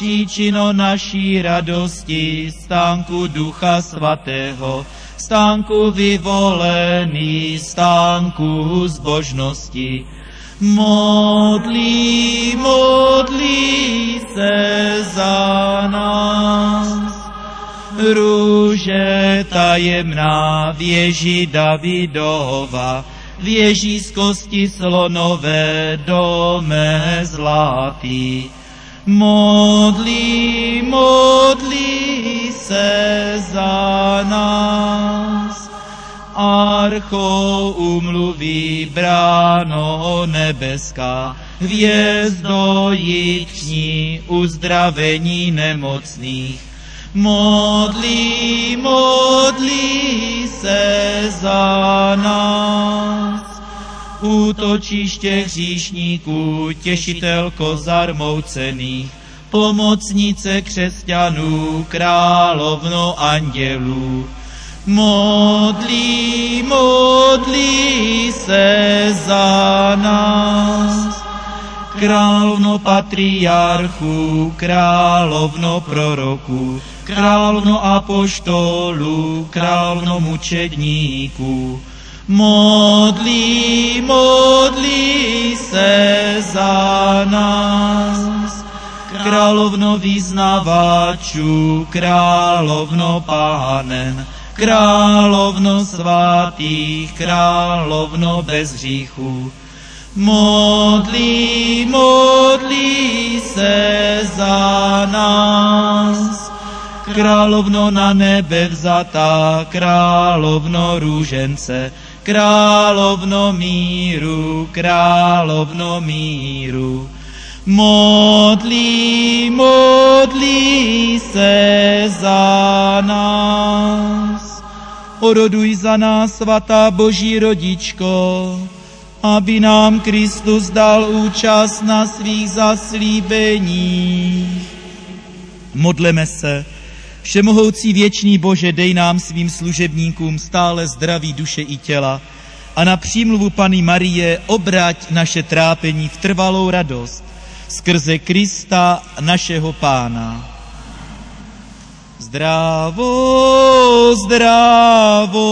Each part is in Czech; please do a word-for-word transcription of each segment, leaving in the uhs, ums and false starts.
příčino naší radosti, stánku Ducha Svatého, stánku vyvolený, stánku zbožnosti. Modlí, modlí se za nás. Růže tajemná, věži Davidova, věží z kosti slonové, dome zlatý. Modlí, modlí se za nás. Archo umluví, bráno nebeská, hvězdo jitní, uzdravení nemocných. Modlí, modlí se za nás. Útočiště hříšníků, těšitelko zarmoucených, pomocnice křesťanů, královno andělů. Modlí, modlí se za nás. Královno patriarchů, královno proroků, královno apoštolů, královno mučedníků. Modlí, modlí se za nás. Královno vyznavačů, královno pánen, královno svatých, královno bez hříchu. Modlí, modlí se za nás. Královno na nebe vzatá, královno růžence, královno míru, královno míru. Modlí, modlí se za nás. Oroduj za nás, svatá Boží rodičko, aby nám Kristus dal účast na svých zaslíbeních. Modleme se. Všemohoucí věčný Bože, dej nám svým služebníkům stále zdraví duše i těla a na přímluvu Panny Marie obrať naše trápení v trvalou radost skrze Krista našeho Pána. Zdravo, zdravo,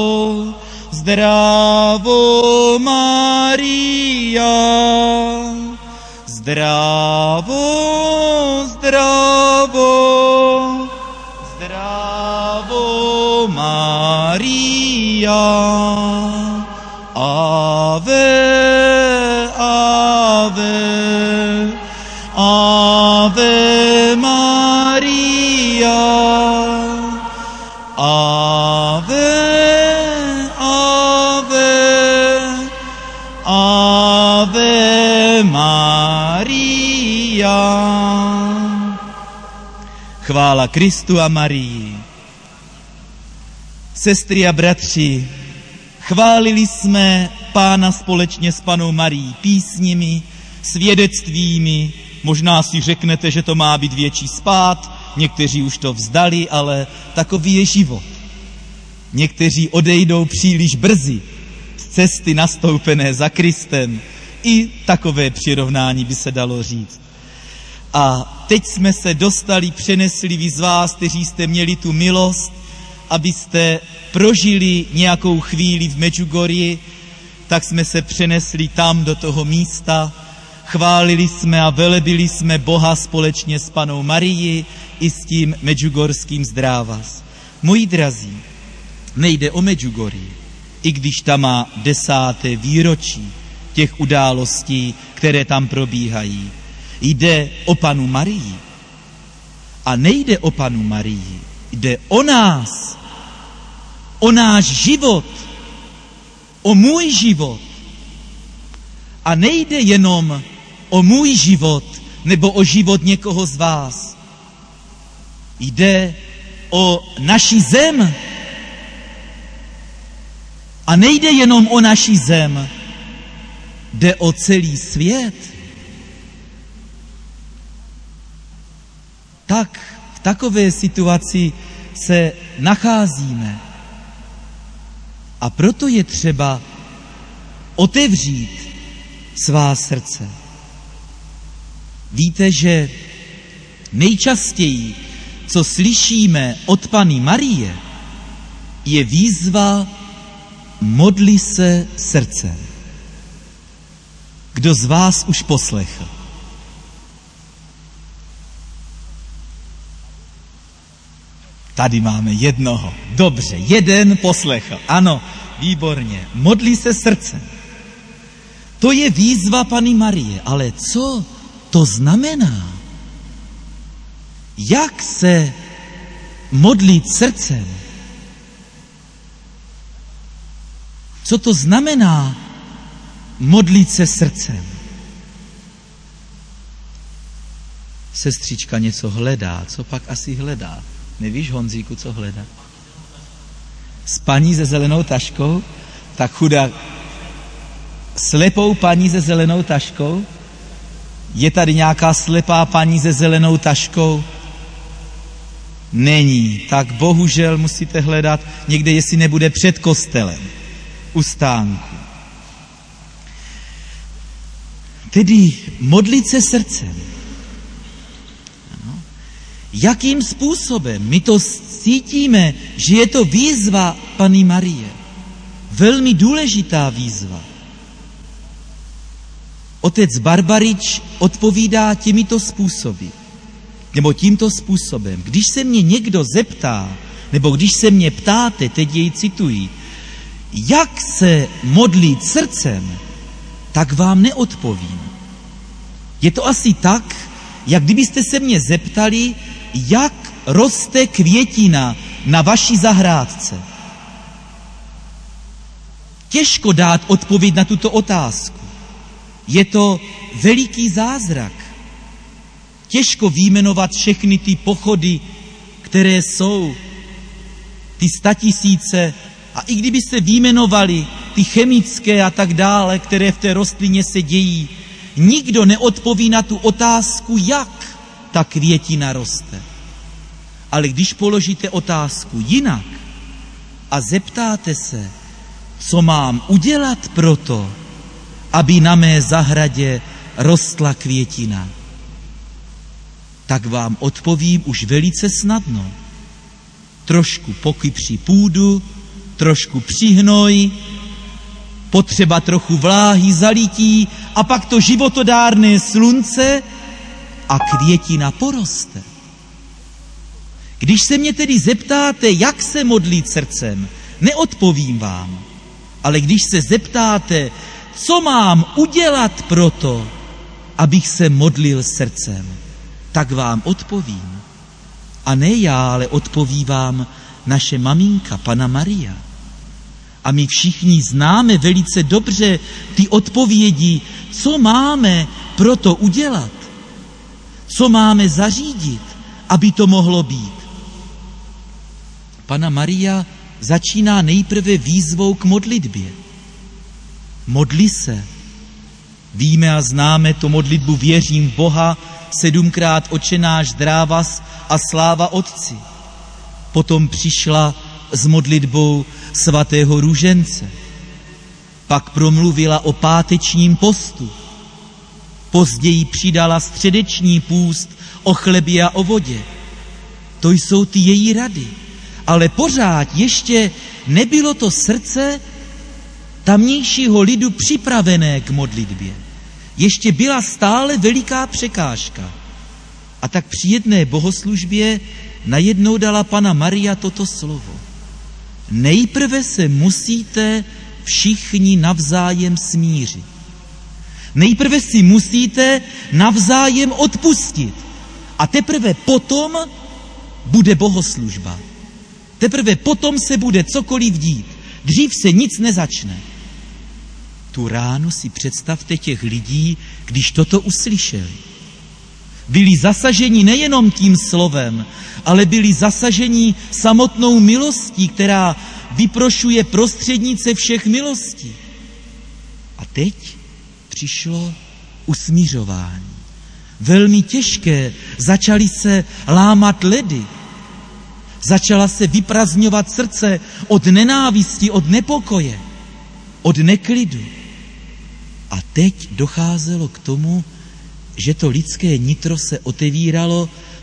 zdravo Maria, zdravo, zdravo, zdravo Maria, ave, ave, ave Maria, ave, ave, ave Maria. Chvála Kristu a Marii. Sestry a bratři, chválili jsme Pána společně s Pannou Marií písněmi, svědectvími. Možná si řeknete, že to má být větší spád, někteří už to vzdali, ale takový je život. Někteří odejdou příliš brzy z cesty nastoupené za Kristem. I takové přirovnání by se dalo říct. A teď jsme se dostali, přenesli vy z vás, kteří jste měli tu milost, abyste prožili nějakou chvíli v Medjugorji, tak jsme se přenesli tam do toho místa, chválili jsme a velebili jsme Boha společně s Pannou Marií i s tím medjugorským zdrávas. Moji drazí, nejde o Medjugorji, i když tam má desáté výročí těch událostí, které tam probíhají. Jde o Pannu Marii. A nejde o Pannu Marii, jde o nás, o náš život, o můj život. A nejde jenom o můj život nebo o život někoho z vás. Jde o naši zem. A nejde jenom o naši zem, jde o celý svět. Tak v takové situaci se nacházíme. A proto je třeba otevřít svá srdce. Víte, že Nejčastěji, co slyšíme od Panny Marie, je výzva modli se srdcem. Kdo z vás už poslechl? Tady máme jednoho. Dobře, jeden poslechl. Ano, výborně. Modli se srdcem. To je výzva Panny Marie, ale co to znamená? Jak se modlit srdcem? Co to znamená modlit se srdcem? Sestřička něco hledá. Co pak asi hledá? Nevíš, Honzíku, co hledá? S paní se zelenou taškou? Tak chudá slepou paní se zelenou taškou? Je tady nějaká slepá paní se zelenou taškou? Není. Tak bohužel musíte hledat někde, jestli nebude před kostelem. U stánku. Tedy modlit se srdcem. Ano. Jakým způsobem? My to cítíme, že je to výzva Panny Marie. Velmi důležitá výzva. Otec Barbarič odpovídá těmito způsoby. Nebo tímto způsobem. Když se mě někdo zeptá, nebo když se mě ptáte, teď jej cituji, jak se modlit srdcem, tak vám neodpovím. Je to asi tak, jak kdybyste se mě zeptali, jak roste květina na vaší zahrádce. Těžko dát odpověď na tuto otázku. Je to veliký zázrak. Těžko vyjmenovat všechny ty pochody, které jsou, ty statisíce, a i kdybyste vyjmenovali ty chemické a tak dále, které v té rostlině se dějí, nikdo neodpoví na tu otázku, jak ta květina roste. Ale když položíte otázku jinak a zeptáte se, co mám udělat pro to, aby na mé zahradě rostla květina, tak vám odpovím už velice snadno. Trošku pokypří půdu, trošku přihnoj, potřeba trochu vláhy, zalití a pak to životodárné slunce a květina poroste. Když se mě tedy zeptáte, jak se modlit srdcem, neodpovím vám. Ale když se zeptáte, co mám udělat pro to, abych se modlil srdcem, tak vám odpovím. A ne já, ale odpoví vám naše maminka, Panna Maria. A my všichni známe velice dobře ty odpovědi, co máme pro to udělat, co máme zařídit, aby to mohlo být. Panna Maria začíná nejprve výzvou k modlitbě. Modli se. Víme a známe tu modlitbu věřím v Boha, sedmkrát Otče náš, zdrávas a sláva Otci. Potom přišla s modlitbou svatého růžence. Pak promluvila o pátečním postu. Později přidala středeční půst o chlebě a o vodě. To jsou ty její rady. Ale pořád ještě nebylo to srdce tamnějšího lidu připravené k modlitbě. Ještě byla stále veliká překážka. A tak při jedné bohoslužbě najednou dala Panna Maria toto slovo. Nejprve se musíte všichni navzájem smířit. Nejprve si musíte navzájem odpustit. A teprve potom bude bohoslužba. Teprve potom se bude cokoliv dít. Dřív se nic nezačne. Tu ránu si představte těch lidí, když toto uslyšeli. Byli zasaženi nejenom tím slovem, ale byli zasaženi samotnou milostí, která vyprošuje prostřednice všech milostí. A teď přišlo usmířování. Velmi těžké, začaly se lámat ledy. Začala se vyprazňovat srdce od nenávisti, od nepokoje, od neklidu. A teď docházelo k tomu, že to lidské nitro se otevíralo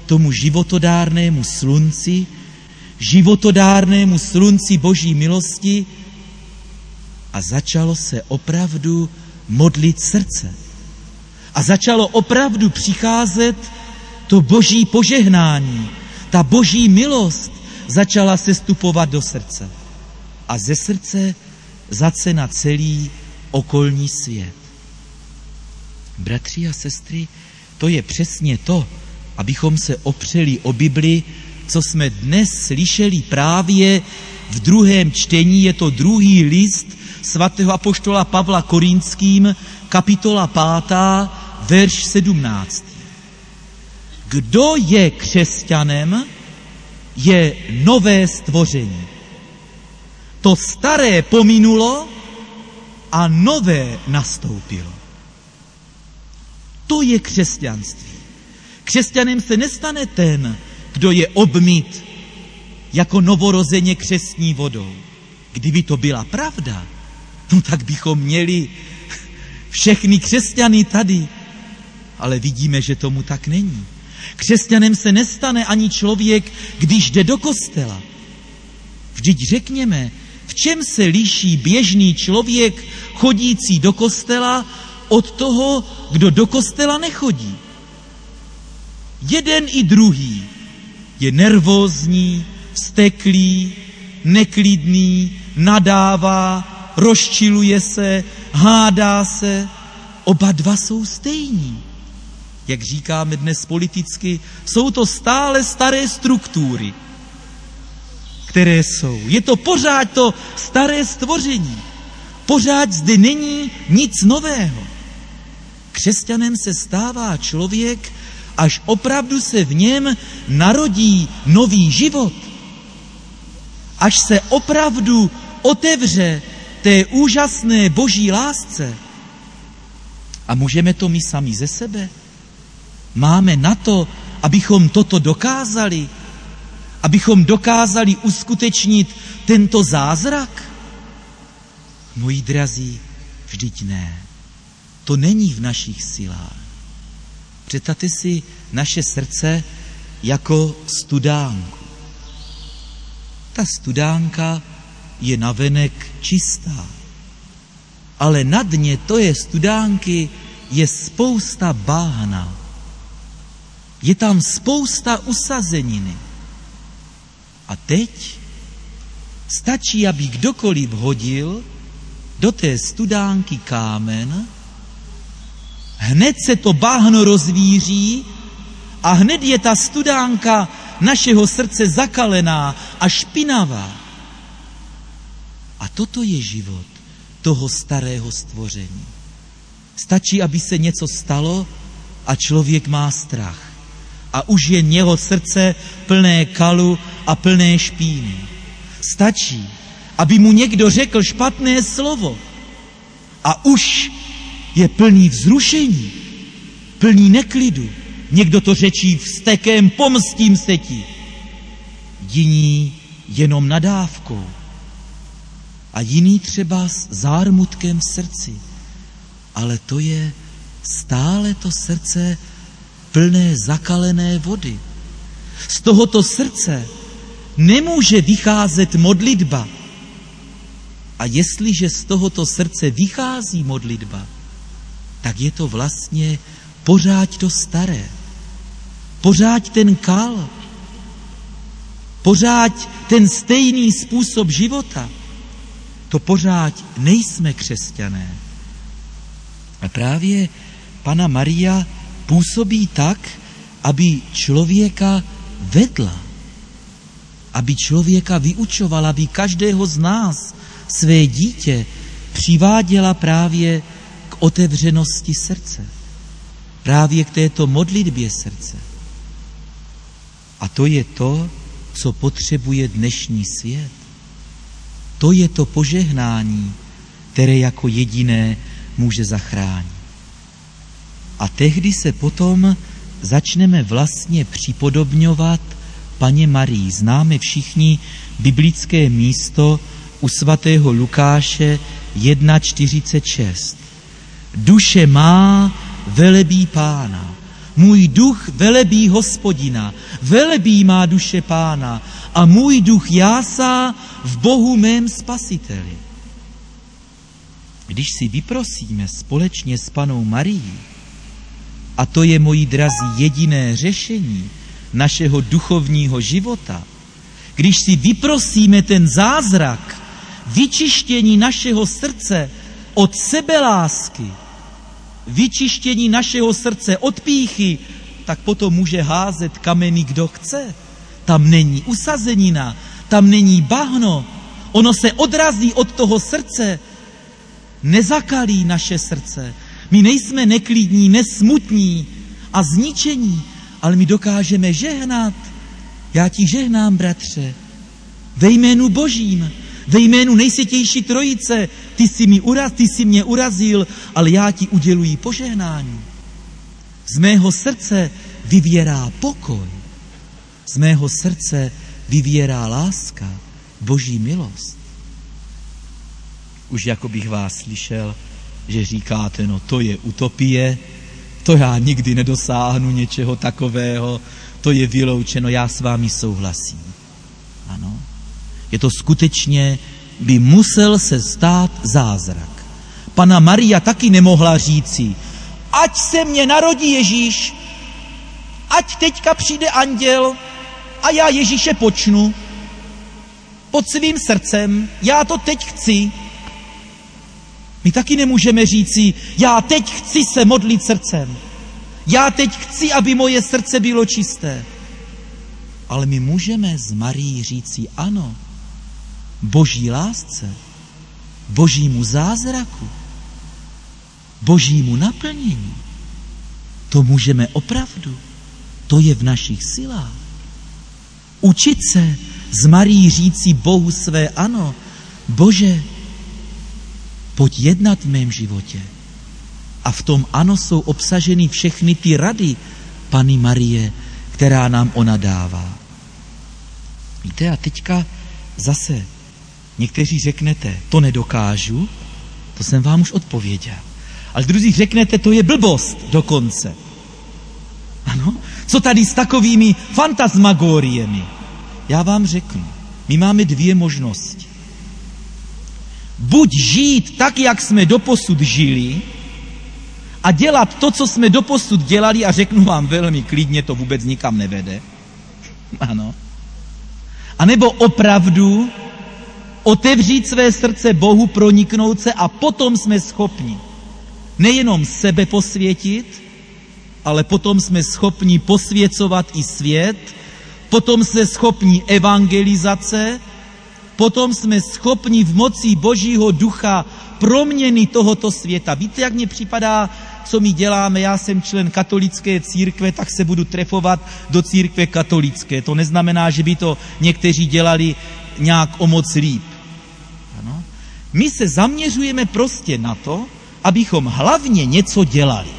tomu životodárnému slunci, životodárnému slunci Boží milosti a začalo se opravdu modlit srdce. A začalo opravdu přicházet to Boží požehnání, ta Boží milost začala sestupovat do srdce. A ze srdce zase na celý okolní svět. Bratři a sestry, to je přesně to, abychom se opřeli o Bibli, co jsme dnes slyšeli právě v druhém čtení, je to druhý list svatého apoštola Pavla Korinským, kapitola pátá, verš sedmnáctý. Kdo je křesťanem, je nové stvoření. To staré pominulo a nové nastoupilo. To je křesťanství. Křesťanem se nestane ten, kdo je obmyt jako novorozeně křestní vodou. Kdyby to byla pravda, no tak bychom měli všechny křesťany tady. Ale vidíme, že tomu tak není. Křesťanem se nestane ani člověk, když jde do kostela. Vždyť řekněme, v čem se liší běžný člověk chodící do kostela od toho, kdo do kostela nechodí? Jeden i druhý je nervózní, vzteklý, neklidný, nadává, rozčiluje se, hádá se. Oba dva jsou stejní. Jak říkáme dnes politicky, jsou to stále staré struktury, které jsou. Je to pořád to staré stvoření. Pořád zde není nic nového. Křesťanem se stává člověk, až opravdu se v něm narodí nový život. Až se opravdu otevře té úžasné Boží lásce. A můžeme to my sami ze sebe? Máme na to, abychom toto dokázali? Abychom dokázali uskutečnit tento zázrak? Moji drazí, vždyť ne. To není v našich silách. Představte si naše srdce jako studánku. Ta studánka je navenek čistá, ale na dně to je studánky je spousta báhna. Je tam spousta usazeniny. A teď stačí, aby kdokoliv hodil do té studánky kámen, hned se to báhno rozvíří a hned je ta studánka našeho srdce zakalená a špinavá. A toto je život toho starého stvoření. Stačí, aby se něco stalo a člověk má strach. A už je jeho srdce plné kalu a plné špíny. Stačí, aby mu někdo řekl špatné slovo a už je plný vzrušení, plný neklidu. Někdo to řečí vztekem, pomstím se ti. Jiní jenom nadávkou. A jiný třeba s zármutkem v srdci. Ale to je stále to srdce plné zakalené vody. Z tohoto srdce nemůže vycházet modlitba. A jestliže z tohoto srdce vychází modlitba, tak je to vlastně pořád to staré. Pořád ten kal. Pořád ten stejný způsob života. To pořád nejsme křesťané. A právě Panna Maria působí tak, aby člověka vedla, aby člověka vyučovala, aby každého z nás, své dítě, přiváděla právě k otevřenosti srdce. Právě k této modlitbě srdce. A to je to, co potřebuje dnešní svět. To je to požehnání, které jako jediné může zachránit. A tehdy se potom začneme vlastně připodobňovat Panně Marii. Známe všichni biblické místo u svatého Lukáše jedna čtyřicet šest. Duše má velebí Pána, Můj duch velebí Hospodina, velebí má duše Pána a můj duch jásá v Bohu mém Spasiteli. Když si vyprosíme společně s Pannou Marií, a to je, moji drazí, jediné řešení našeho duchovního života, když si vyprosíme ten zázrak vyčištění našeho srdce od sebelásky, vyčištění našeho srdce od pýchy, tak potom může házet kameny, kdo chce. Tam není usazenina, tam není bahno, ono se odrazí od toho srdce, nezakalí naše srdce. My nejsme neklidní, nesmutní a zničení, ale my dokážeme žehnat. Já ti žehnám, bratře, ve jménu Božím, ve jménu nejsvětější trojice. Ty jsi, mi uraz, ty jsi mě urazil, ale já ti uděluji požehnání. Z mého srdce vyvěrá pokoj. Z mého srdce vyvěrá láska, Boží milost. Už jako bych vás slyšel, že říkáte, no to je utopie, to já nikdy nedosáhnu něčeho takového, to je vyloučeno, já s vámi souhlasím. Ano, je to skutečně, by musel se stát zázrak. Panna Maria taky nemohla říci, ať se mně narodí Ježíš, ať teďka přijde anděl a já Ježíše počnu pod svým srdcem, já to teď chci. My taky nemůžeme říci, já teď chci se modlit srdcem. Já teď chci, aby moje srdce bylo čisté. Ale my můžeme z Marii říci ano, Boží lásce, Božímu zázraku, Božímu naplnění. To můžeme opravdu. To je v našich silách. Učit se z Marii říci Bohu své ano, Bože, pojď jednat v mém životě. A v tom ano jsou obsaženy všechny ty rady Panny Marie, která nám ona dává. Víte, a teďka zase někteří řeknete, to nedokážu, to jsem vám už odpověděl. Ale druzí řeknete, to je blbost dokonce. Ano? Co tady s takovými fantasmagóriemi? Já vám řeknu, my máme dvě možnosti. Buď žít tak, jak jsme doposud žili, a dělat to, co jsme doposud dělali, a řeknu vám velmi klidně, to vůbec nikam nevede. Ano. A nebo opravdu otevřít své srdce Bohu, proniknout se a potom jsme schopni nejenom sebe posvětit, ale potom jsme schopni posvěcovat i svět, potom jsme schopni evangelizace, potom jsme schopni v moci Božího ducha proměny tohoto světa. Víte, jak mně připadá, co my děláme? Já jsem člen katolické církve, tak se budu trefovat do církve katolické. To neznamená, že by to někteří dělali nějak o moc líp. Ano? My se zaměřujeme prostě na to, abychom hlavně něco dělali.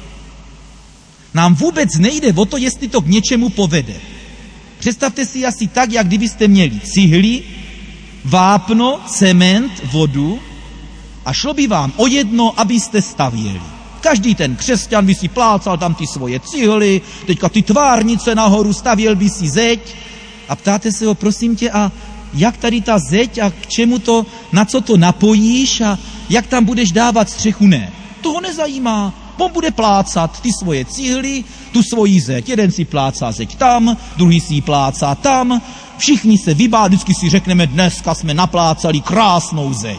Nám vůbec nejde o to, jestli to k něčemu povede. Představte si asi tak, jak kdybyste měli cihly, vápno, cement, vodu a šlo by vám o jedno, abyste stavěli. Každý ten křesťan by si plácal tam ty svoje cihly, teďka ty tvárnice nahoru, stavěl by si zeď a ptáte se ho, prosím tě, a jak tady ta zeď a k čemu to, na co to napojíš a jak tam budeš dávat střechu? Ne, toho nezajímá. On bude plácat ty svoje cihly, tu svoji zeď. Jeden si plácá zeď tam, druhý si ji plácá tam. Všichni se vybá, vždycky si řekneme, dneska jsme naplácali krásnou zeď.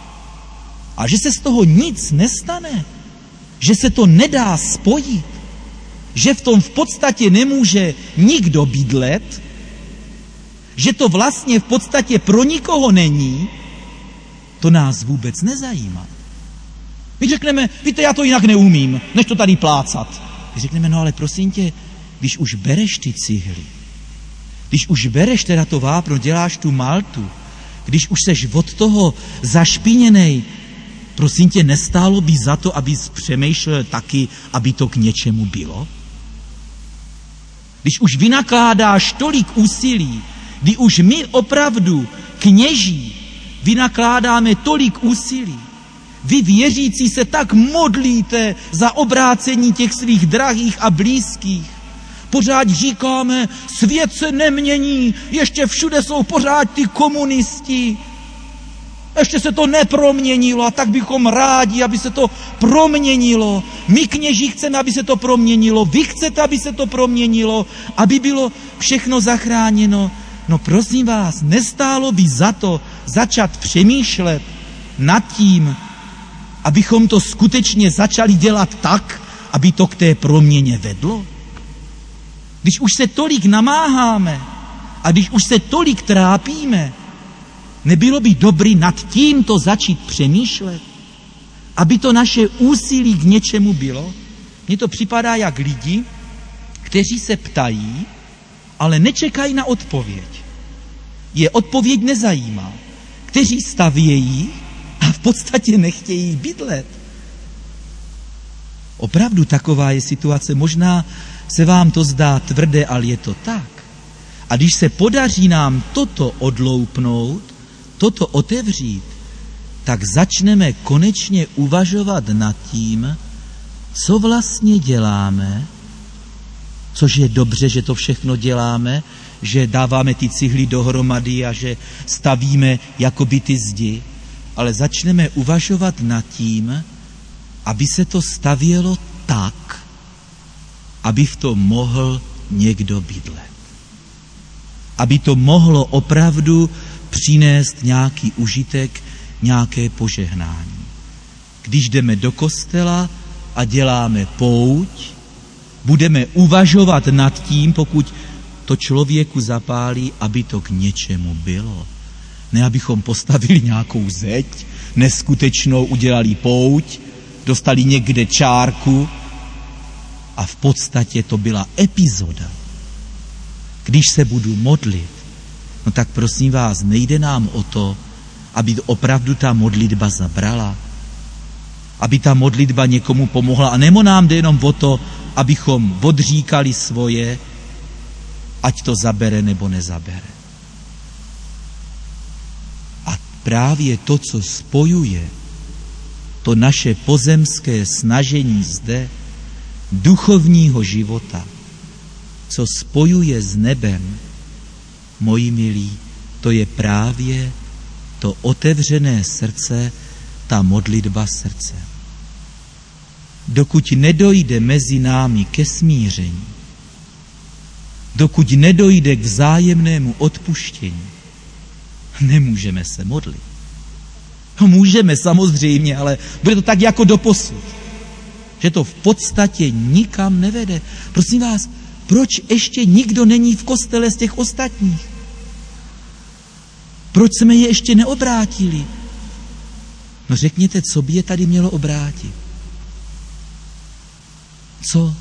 A že se z toho nic nestane, že se to nedá spojit, že v tom v podstatě nemůže nikdo bydlet, že to vlastně v podstatě pro nikoho není, to nás vůbec nezajímá. My řekneme, víte, já to jinak neumím, než to tady plácat. My řekneme, no ale prosím tě, když už bereš ty cihly, když už bereš teda to vápno, děláš tu maltu, když už seš od toho zašpiněnej, prosím tě, nestálo by za to, abys přemýšlel taky, aby to k něčemu bylo? Když už vynakládáš tolik úsilí, kdy už my opravdu kněží vynakládáme tolik úsilí, Vy věřící se tak modlíte za obrácení těch svých drahých a blízkých. Pořád říkáme, svět se nemění, ještě všude jsou pořád ty komunisti. Ještě se to neproměnilo a tak bychom rádi, aby se to proměnilo. My kněží chceme, aby se to proměnilo. Vy chcete, aby se to proměnilo, aby bylo všechno zachráněno. No prosím vás, nestálo by za to začat přemýšlet nad tím, abychom to skutečně začali dělat tak, aby to k té proměně vedlo? Když už se tolik namáháme a když už se tolik trápíme, nebylo by dobrý nad tímto začít přemýšlet, aby to naše úsilí k něčemu bylo? Mně to připadá jak lidi, kteří se ptají, ale nečekají na odpověď. Je odpověď nezajímá. Kteří stavějí a v podstatě nechtějí bydlet. Opravdu taková je situace. Možná se vám to zdá tvrdé, ale je to tak. A když se podaří nám toto odloupnout, toto otevřít, tak začneme konečně uvažovat nad tím, co vlastně děláme, což je dobře, že to všechno děláme, že dáváme ty cihly dohromady a že stavíme jakoby ty zdi, ale začneme uvažovat nad tím, aby se to stavělo tak, aby v tom mohl někdo bydlet. Aby to mohlo opravdu přinést nějaký užitek, nějaké požehnání. Když jdeme do kostela a děláme pouť, budeme uvažovat nad tím, pokud to člověku zapálí, aby to k něčemu bylo. Ne, abychom postavili nějakou zeď, neskutečnou, udělali pouť, dostali někde čárku a v podstatě to byla epizoda. Když se budu modlit, no tak prosím vás, nejde nám o to, aby opravdu ta modlitba zabrala, aby ta modlitba někomu pomohla. A nebo nám jde jenom o to, abychom odříkali svoje, ať to zabere nebo nezabere. A právě to, co spojuje to naše pozemské snažení zde, duchovního života, co spojuje s nebem, moji milí, to je právě to otevřené srdce, ta modlitba srdce. Dokud nedojde mezi námi ke smíření, dokud nedojde k vzájemnému odpuštění, nemůžeme se modlit. No, můžeme samozřejmě, ale bude to tak jako doposud, že to v podstatě nikam nevede. Prosím vás, proč ještě nikdo není v kostele z těch ostatních? Proč jsme je ještě neobrátili? No řekněte, co by je tady mělo obrátit? Co?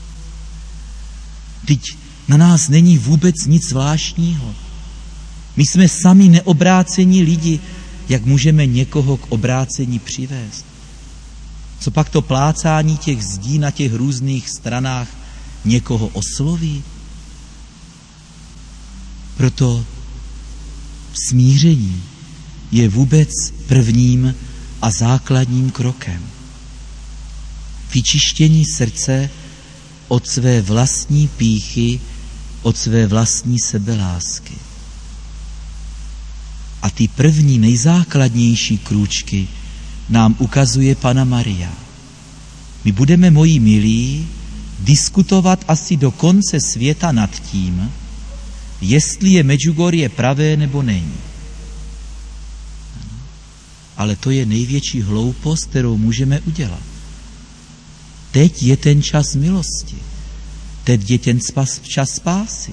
Teď na nás není vůbec nic zvláštního. My jsme sami neobrácení lidi, jak můžeme někoho k obrácení přivést? Co pak to plácání těch zdí na těch různých stranách někoho osloví? Proto smíření je vůbec prvním a základním krokem. Vyčištění srdce od své vlastní pýchy, od své vlastní sebelásky. A ty první nejzákladnější krůčky nám ukazuje Panna Maria. My budeme, moji milí, diskutovat asi do konce světa nad tím, jestli je Medjugorje pravé nebo není. Ale to je největší hloupost, kterou můžeme udělat. Teď je ten čas milosti. Teď je ten čas spásy.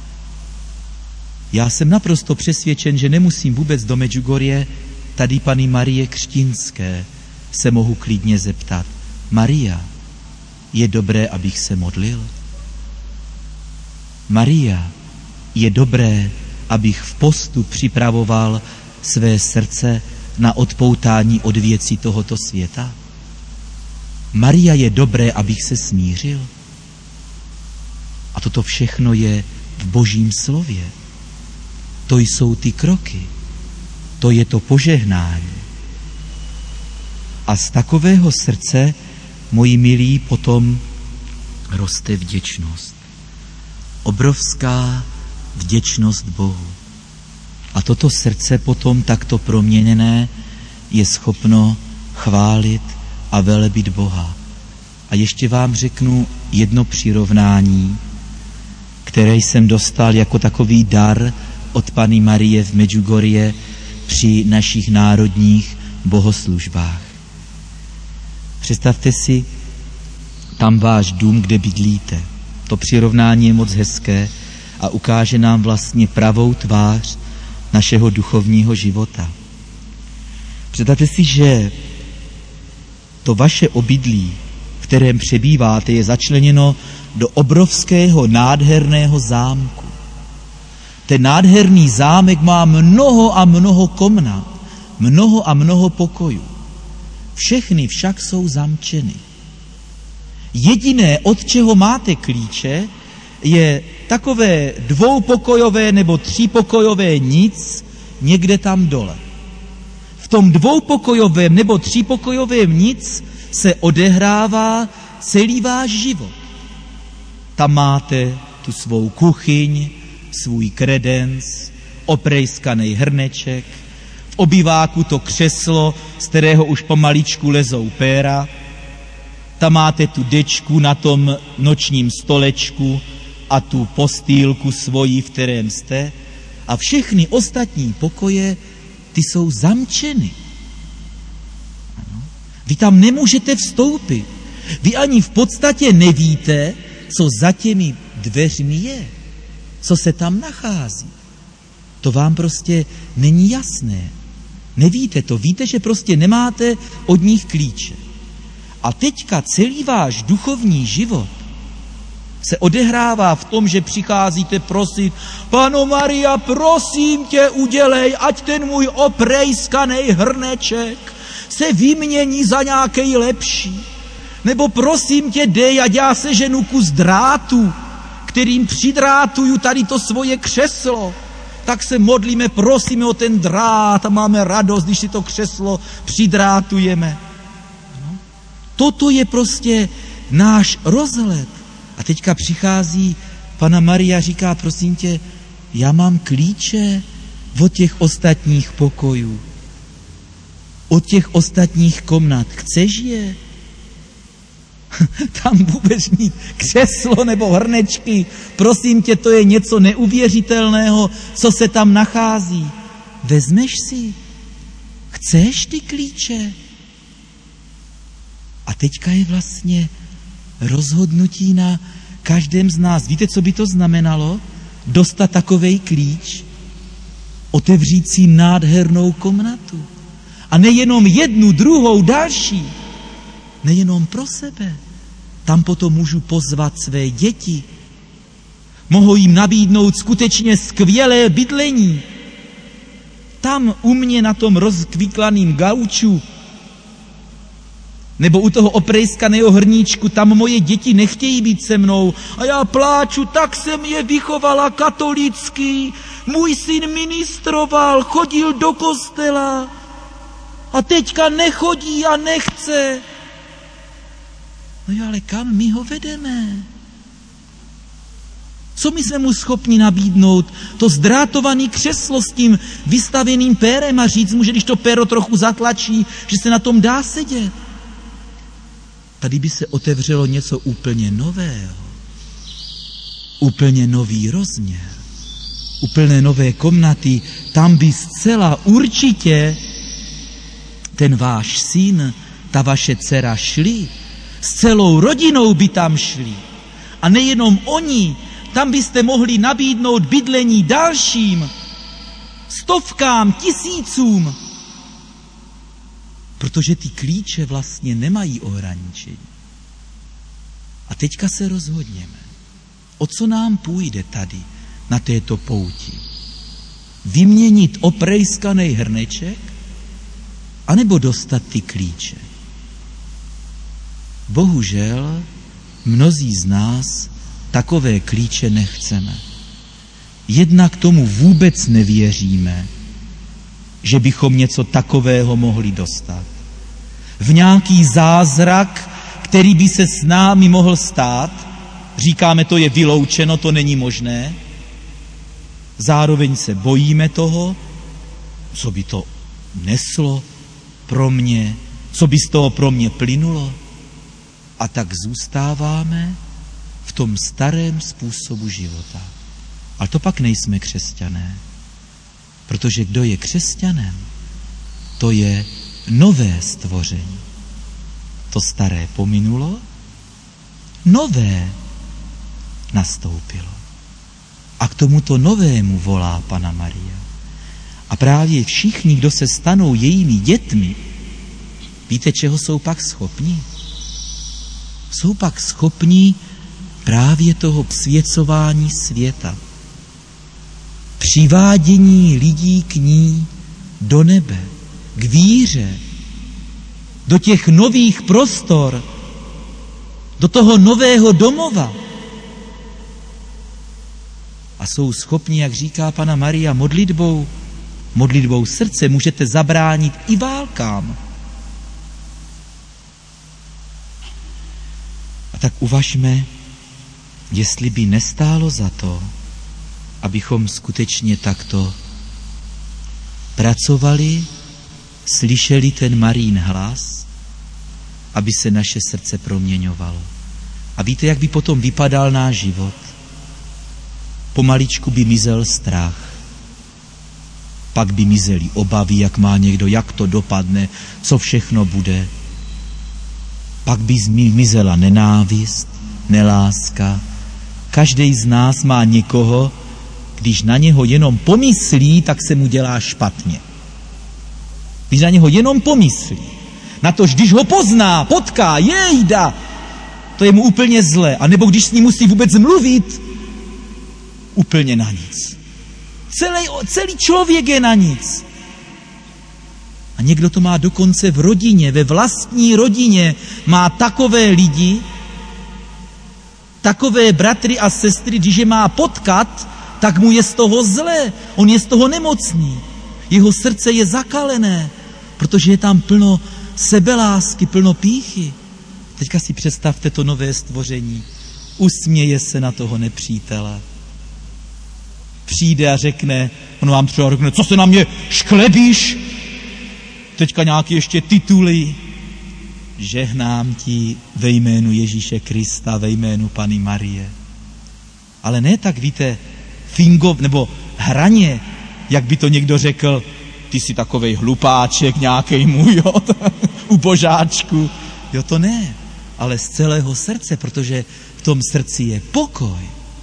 Já jsem naprosto přesvědčen, že nemusím vůbec do Medjugorje, tady Panny Marie Křtinské se mohu klidně zeptat. Maria, je dobré, abych se modlil? Maria, je dobré, abych v postu připravoval své srdce na odpoutání od věcí tohoto světa? Maria, je dobré, abych se smířil? A toto všechno je v Božím slově. To jsou ty kroky. To je to požehnání. A z takového srdce, moji milí, potom roste vděčnost. Obrovská vděčnost Bohu. A toto srdce potom takto proměněné je schopno chválit a velebit Boha. A ještě vám řeknu jedno přirovnání, které jsem dostal jako takový dar od Panny Marie v Medjugorje při našich národních bohoslužbách. Představte si tam váš dům, kde bydlíte. To přirovnání je moc hezké a ukáže nám vlastně pravou tvář našeho duchovního života. Představte si, že to vaše obydlí, v kterém přebýváte, je začleněno do obrovského nádherného zámku. Ten nádherný zámek má mnoho a mnoho komnat, mnoho a mnoho pokojů. Všechny však jsou zamčeny. Jediné, od čeho máte klíče, je takové dvoupokojové nebo třípokojové nic někde tam dole. V tom dvoupokojovém nebo třípokojovém nic se odehrává celý váš život. Tam máte tu svou kuchyň, svůj kredens, oprejskaný hrneček, v obýváku to křeslo, z kterého už pomaličku lezou péra, tam máte tu dečku na tom nočním stolečku a tu postýlku svoji, v kterém jste, a všechny ostatní pokoje, ty jsou zamčeny. Ano. Vy tam nemůžete vstoupit. Vy ani v podstatě nevíte, co za těmi dveřmi je, co se tam nachází. To vám prostě není jasné. Nevíte to, víte, že prostě nemáte od nich klíče. A teďka celý váš duchovní život se odehrává v tom, že přicházíte prosit: Pano Maria, prosím tě, udělej, ať ten můj oprejskanej hrneček se vymění za nějaký lepší. Nebo prosím tě, dej, ať já seženu kus drátu, kterým přidrátuju tady to svoje křeslo. Tak se modlíme, prosíme o ten drát a máme radost, když si to křeslo přidrátujeme. No. Toto je prostě náš rozhled. A teďka přichází Panna Maria a říká: prosím tě, já mám klíče od těch ostatních pokojů, od těch ostatních komnat. Chceš je? Tam vůbec mít křeslo nebo hrnečky, prosím tě, to je něco neuvěřitelného, co se tam nachází. Vezmeš si? Chceš ty klíče? A teďka je vlastně rozhodnutí na každém z nás. Víte, co by to znamenalo? Dostat takovej klíč, otevřít si nádhernou komnatu. A nejenom jednu, druhou, další. Nejenom pro sebe. Tam potom můžu pozvat své děti. Mohu jim nabídnout skutečně skvělé bydlení. Tam u mě na tom rozkvíklaným gauču nebo u toho oprejskaného hrníčku, tam moje děti nechtějí být se mnou. A já pláču, tak jsem je vychovala katolicky. Můj syn ministroval, chodil do kostela. A teďka nechodí a nechce. No jo, ale kam my ho vedeme? Co my jsme mu schopni nabídnout? To zdrátovaný křeslo s tím vystaveným pérem a říct mu, že když to péro trochu zatlačí, že se na tom dá sedět. Tady by se otevřelo něco úplně nového. Úplně nový rozměr. Úplně nové komnaty. Tam by zcela určitě ten váš syn, ta vaše dcera šli. S celou rodinou by tam šli. A nejenom oni, tam byste mohli nabídnout bydlení dalším, stovkám, tisícům. Protože ty klíče vlastně nemají ohraničení. A teďka se rozhodněme, o co nám půjde tady, na této pouti. Vyměnit oprejskanej hrneček, anebo dostat ty klíče. Bohužel mnozí z nás takové klíče nechceme. Jednak tomu vůbec nevěříme, že bychom něco takového mohli dostat. v nějaký zázrak, který by se s námi mohl stát. Říkáme, to je vyloučeno, to není možné. Zároveň se bojíme toho, co by to neslo pro mě, co by z toho pro mě plynulo. A tak zůstáváme v tom starém způsobu života. Ale to pak nejsme křesťané. Protože kdo je křesťanem, to je nové stvoření. To staré pominulo, nové nastoupilo. A k tomuto novému volá Panna Maria. A právě všichni, kdo se stanou jejími dětmi, víte, čeho jsou pak schopni? Jsou pak schopni právě toho svěcování světa. Přivádění lidí k ní do nebe, k víře, do těch nových prostor, do toho nového domova. A jsou schopni, jak říká Panna Maria, modlitbou, modlitbou srdce můžete zabránit i válkám. A tak uvažme, jestli by nestálo za to, abychom skutečně takto pracovali, slyšeli ten Marín hlas, aby se naše srdce proměňovalo. A víte, jak by potom vypadal náš život? Pomaličku by mizel strach. Pak by mizely obavy, jak má někdo, jak to dopadne, co všechno bude. Pak by mizela nenávist, neláska. Každý z nás má někoho, když na něho jenom pomyslí, tak se mu dělá špatně. Když na něho jenom pomyslí, na to, když ho pozná, potká, jejda, to je mu úplně zlé. A nebo když s ním musí vůbec mluvit, úplně na nic. Celý, celý člověk je na nic. A někdo to má dokonce v rodině, ve vlastní rodině má takové lidi, takové bratry a sestry, když je má potkat, tak mu je z toho zlé, on je z toho nemocný. Jeho srdce je zakalené, protože je tam plno sebelásky, plno pýchy. Teďka si představte to nové stvoření. Usměje se na toho nepřítele. Přijde a řekne, on vám třeba řekne, co se na mě šklebíš? Teďka nějaké ještě tituly. Žehnám ti ve jménu Ježíše Krista, ve jménu Panny Marie. Ale ne tak, víte, fingov, nebo hraně, jak by to někdo řekl, ty jsi takovej hlupáček nějakej můj, jo, ubožáčku. Jo, to ne, ale z celého srdce, protože v tom srdci je pokoj.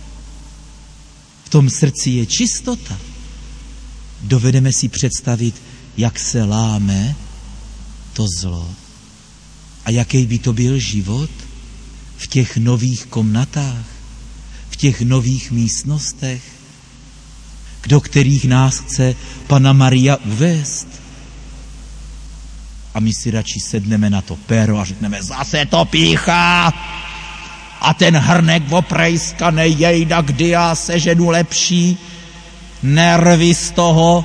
V tom srdci je čistota. Dovedeme si představit, jak se láme to zlo. A jaký by to byl život v těch nových komnatách, v těch nových místnostech, do kterých nás chce Panna Maria uvést. A my si radši sedneme na to péro a řekneme, zase to píchá a ten hrnek oprejskanej, jejda, kdy já seženu lepší, nervy z toho.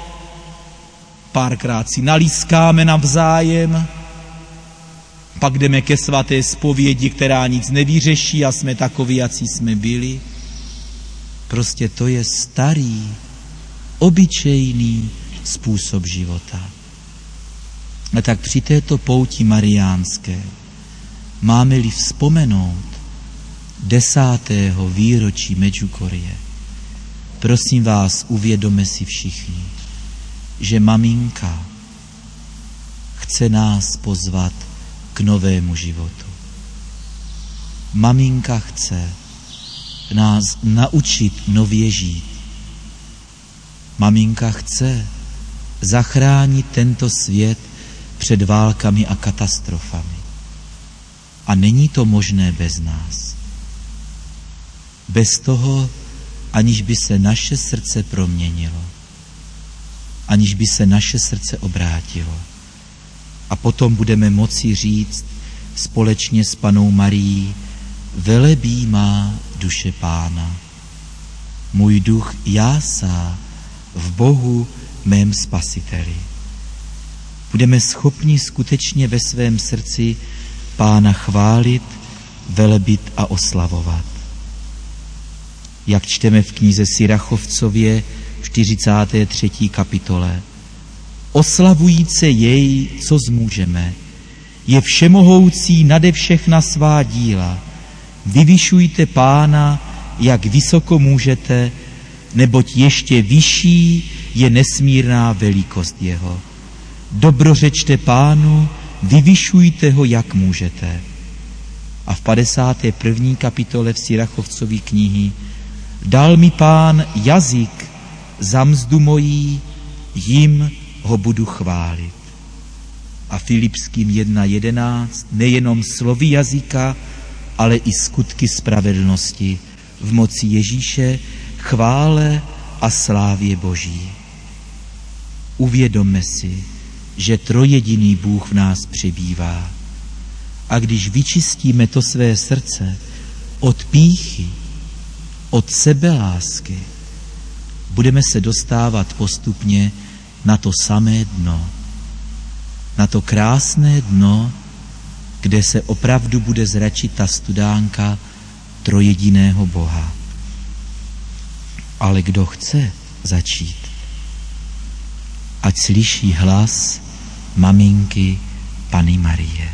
Párkrát si nalískáme navzájem, pak jdeme ke svaté zpovědi, která nic nevyřeší a jsme takoví, jací jsme byli. Prostě to je starý, obyčejný způsob života. A tak při této pouti mariánské máme-li vzpomenout desátého výročí Medjugorje, prosím vás, uvědomme si všichni, že maminka chce nás pozvat k novému životu. Maminka chce nás naučit nově žít. Maminka chce zachránit tento svět před válkami a katastrofami. A není to možné bez nás. Bez toho, aniž by se naše srdce proměnilo. Aniž by se naše srdce obrátilo. A potom budeme moci říct společně s Pannou Marií, velebí má duše Pána. Můj duch jásá v Bohu mém Spasiteli. budeme schopni skutečně ve svém srdci Pána chválit, velebit a oslavovat. Jak čteme v knize Sirachovcově v čtyřicáté třetí kapitole. Oslavujíce jej, co zmůžeme, je všemohoucí nade všechna svá díla. Vyvyšujte Pána, jak vysoko můžete, neboť ještě vyšší je nesmírná velikost jeho. Dobrořečte Pánu, vyvyšujte ho, jak můžete. A v padesáté první kapitole v Sirachovcově knihy dal mi Pán jazyk za mzdu mojí, jim ho budu chválit. A Filipským jedna jedenáct nejenom slovy jazyka, ale i skutky spravedlnosti v moci Ježíše, chvále a slávě Boží. Uvědomme si, že trojjediný Bůh v nás přebývá. A když vyčistíme to své srdce od pýchy, od sebelásky, budeme se dostávat postupně na to samé dno. Na to krásné dno, kde se opravdu bude zračit ta studánka trojjediného Boha. Ale kdo chce začít, ať slyší hlas maminky Panny Marie.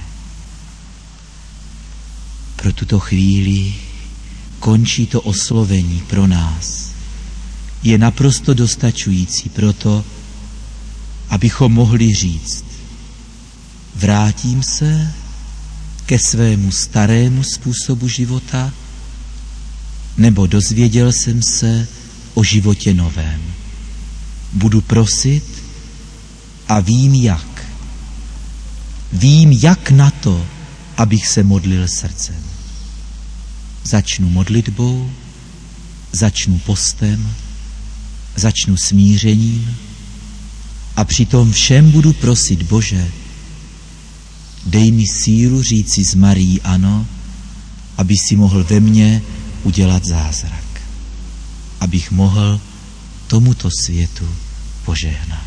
Pro tuto chvíli končí to oslovení pro nás. Je naprosto dostačující proto, abychom mohli říct: vrátím se ke svému starému způsobu života, nebo dozvěděl jsem se o životě novém. Budu prosit a vím jak. Vím jak na to, abych se modlil srdcem. Začnu modlitbou, začnu postem, začnu smířením a přitom všem budu prosit: Bože, dej mi sílu říci s Marií ano, aby si mohl ve mně udělat zázrak. Abych mohl tomuto světu požehnat.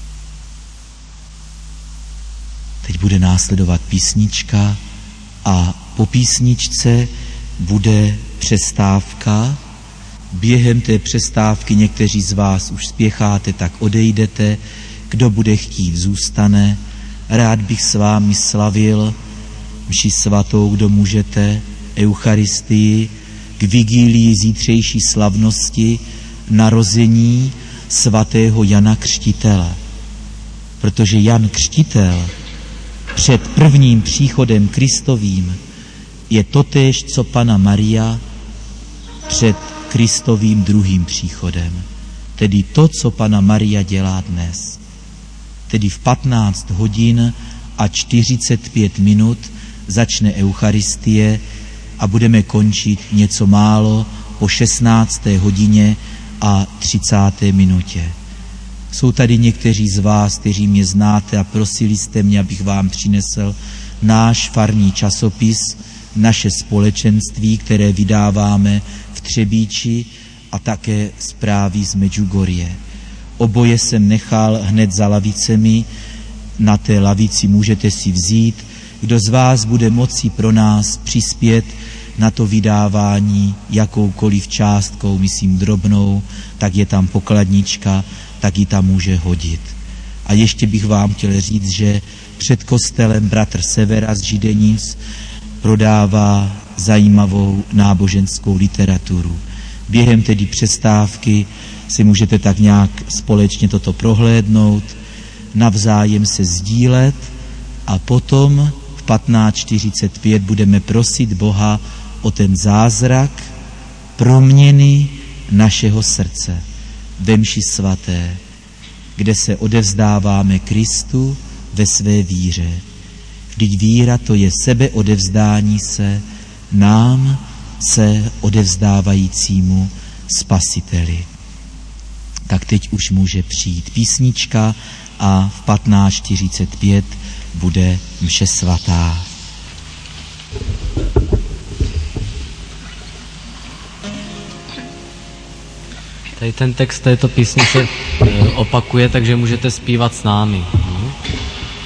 Teď bude následovat písnička a po písničce bude přestávka. Během té přestávky někteří z vás už spěcháte, tak odejdete. Kdo bude chtít, zůstane. Rád bych s vámi slavil mši svatou, kdo můžete, Eucharistii, k vigílii zítřejší slavnosti narození svatého Jana Křtitele. Protože Jan Křtitel před prvním příchodem Kristovým je totéž, co Panna Maria před Kristovým druhým příchodem. Tedy to, co Panna Maria dělá dnes. Tedy v patnáct hodin a čtyřicet pět minut začne Eucharistie a budeme končit něco málo po šestnácté hodině a třicáté minutě. Jsou tady někteří z vás, kteří mě znáte a prosili jste mě, abych vám přinesl náš farní časopis, naše společenství, které vydáváme v Třebíči, a také zprávy z Medjugorje. Oboje jsem nechal hned za lavicemi. Na té lavici můžete si vzít. Kdo z vás bude moci pro nás přispět na to vydávání jakoukoliv částkou, myslím drobnou, tak je tam pokladnička, tak ji tam může hodit. A ještě bych vám chtěl říct, že před kostelem bratr Severa z Židenic prodává zajímavou náboženskou literaturu. Během tedy přestávky si můžete tak nějak společně toto prohlédnout, navzájem se sdílet a potom v patnáct čtyřicet pět budeme prosit Boha o ten zázrak proměny našeho srdce ve mši svaté, kde se odevzdáváme Kristu ve své víře. Vždyť víra to je sebeodevzdání se nám, se odevzdávajícímu Spasiteli. Tak teď už může přijít písnička a v patnáct čtyřicet pět bude mše svatá. Tady ten text této písně se opakuje, takže můžete zpívat s námi.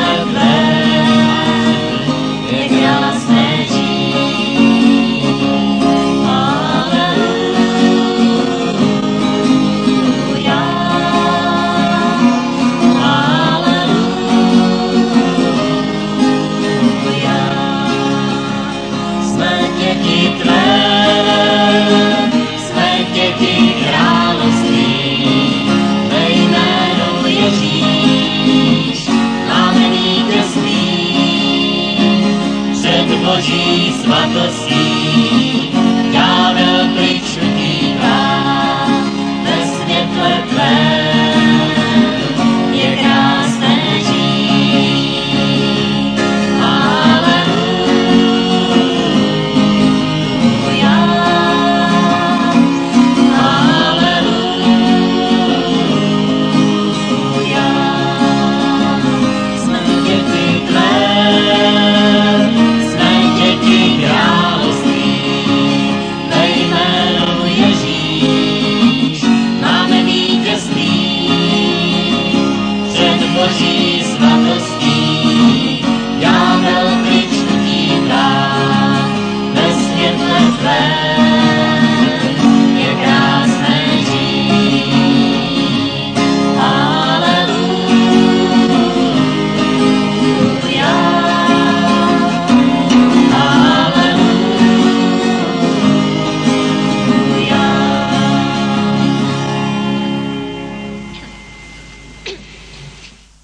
kolem tvé je krásné žít. Aleluja, aleluja. Jsme děti tvé, jsme děti království, tvé jméno Ježíš, máme vítězství před Boží svatostí.